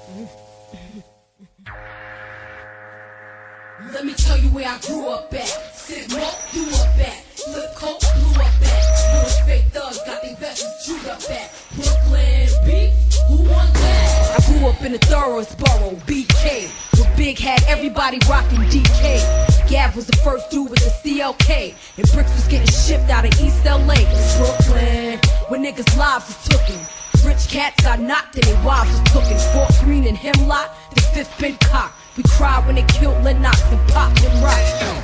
Let me tell you where I grew up at. Sit Mo, grew up at. Flip coat, blew up at. Real fake thugs got their vests chewed up at. Brooklyn beef, who want that? I grew up in the thoroughest borough, BK. Where Big had everybody rocking DK. Gav was the first dude with the CLK. And bricks was getting shipped out of East LA. In Brooklyn, where niggas' lives was tookin'. Rich cats got knocked and their wives was cooking. Fort Greene and Hemlock, the fifth been cocked. We cried when they killed Lennox and popped and rock.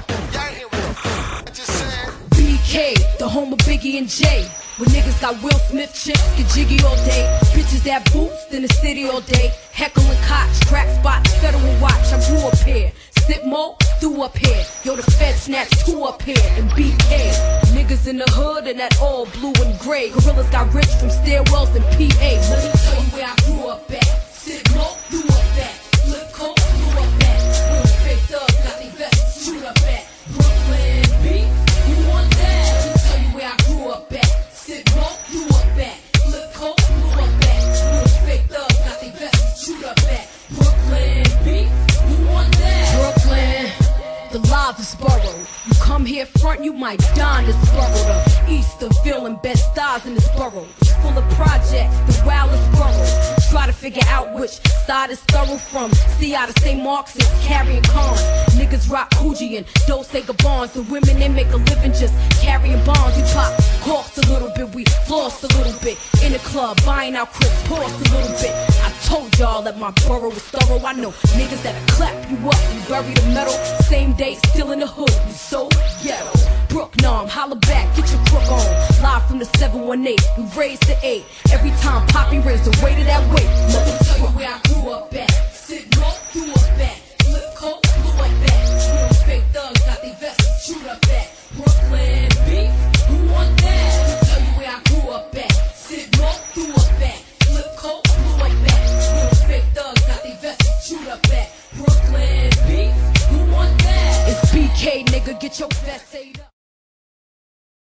BK, the home of Biggie and Jay. When niggas got Will Smith chicks, get jiggy all day. Bitches that boost in the city all day. Heckle and Koch, crack spots, federal watch. I grew up here. Sip Mo, threw up here. Yo, the Fed snatched 2 up here. And BK, niggas in the hood and that all blue and gray. Gorillas got rich from stairwells and PA. Let me tell you where I grew up at. Sip Mo, threw up at. Flip coat, blew up at. Real fake thugs got their vests chewed up at. Brooklyn beef, who want that? Let me tell you where I grew up at. Sip Mo, threw up at. Flip coat, blew up at. Real fake thugs got their vests chewed up at. Brooklyn beef, who want that? Brooklyn, the livest borough. You come here front, you might die in this borough. The Easterville and Bed-Stuy in this borough. It's full of projects, the wildest borough. Try to figure out which side is thorough from. See out of St. Mark's, it's carrying cons. Niggas rock Coogee and Dolce Gabbans. The women, they make a living just carrying bonds. We pop corks a little bit, we floss a little bit. In the club, buying out Chris Porce a little bit. I told y'all that my borough was thorough. I know niggas that'll clap you up and bury the metal. Same day, still in the hood, you so ghetto. Brook, Nom, holla back, get your crook on. Live from the 718, we raised to 8. Every time Poppy raised the weight of that weight. Let me tell you where I grew up at. Sit Mo, threw up at. Flip coat, blew up at. Real fake thugs got their vests chewed up at. Brooklyn beef, who want that? Let me tell you where I grew up at. Sit Mo, threw up at. Flip coat, blew up at. Real fake thugs got their vests chewed up at. Brooklyn beef, who want that? It's BK, nigga, get your vest ate up.